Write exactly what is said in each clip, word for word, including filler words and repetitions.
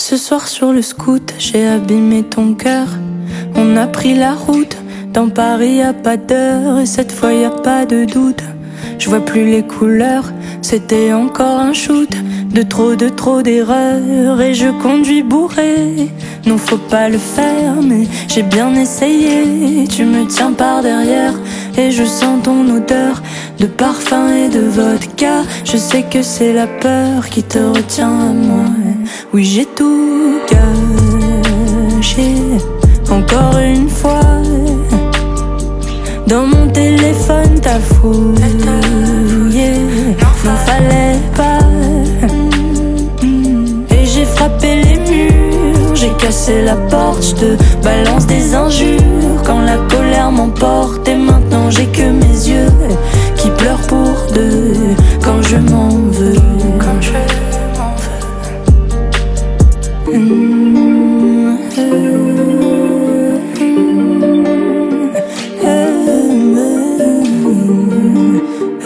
Ce soir sur le scoot, j'ai abîmé ton cœur. On a pris la route, dans Paris y a pas d'heure. Et cette fois y a pas de doute, je vois plus les couleurs. C'était encore un shoot, de trop, de trop d'erreurs. Et je conduis bourré, non faut pas le faire, mais j'ai bien essayé. Tu me tiens par derrière et je sens ton odeur de parfum et de vodka. Je sais que c'est la peur qui te retient à moi. Oui, j'ai tout gâché, encore une fois. Dans mon téléphone t'as fouillé, n'en fallait pas. Et j'ai frappé les murs, j'ai cassé la porte. Je te balance des injures quand la colère m'emporte. Et maintenant j'ai que mes yeux qui pleurent pour deux quand je m'en veux. Quand je m'en veux. Mmh, euh, euh, euh,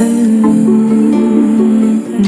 euh.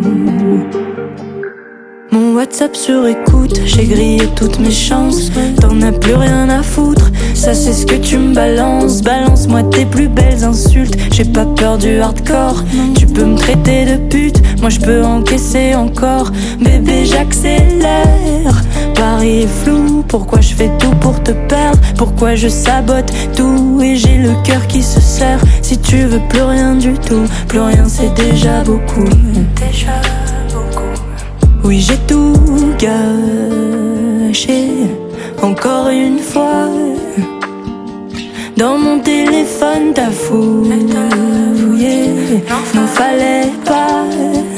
Mon WhatsApp sur écoute, j'ai grillé toutes mes chances. T'en as plus rien à foutre, ça c'est ce que tu me balances. Balance-moi tes plus belles insultes, j'ai pas peur du hardcore. Tu peux me traiter de pute, moi je peux encaisser encore. Bébé j'accélère, Paris est flou. Pourquoi je fais tout pour te perdre? Pourquoi je sabote tout? Et j'ai le cœur qui se serre. Si tu veux plus rien du tout, plus rien c'est déjà beaucoup. Déjà beaucoup. Oui, j'ai tout gâché, encore une fois. Dans mon téléphone t'as fouillé, n'en fallait pas.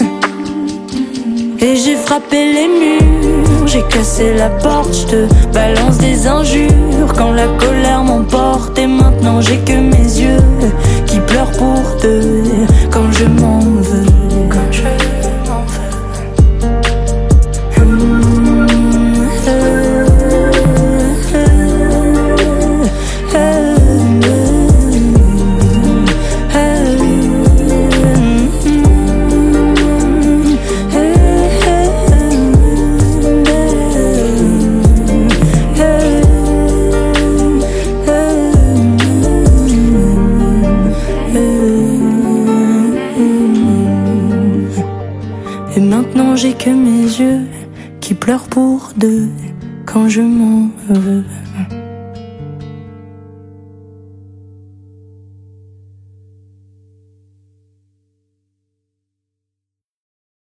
Et j'ai frappé les murs, j'ai cassé la porte. Je te balance des injures quand la colère m'emporte. Et maintenant j'ai que mes yeux qui pleurent pour deux quand je m'en veux. Quand je m'en veux. Et maintenant j'ai que mes yeux qui pleurent pour deux quand je m'en veux.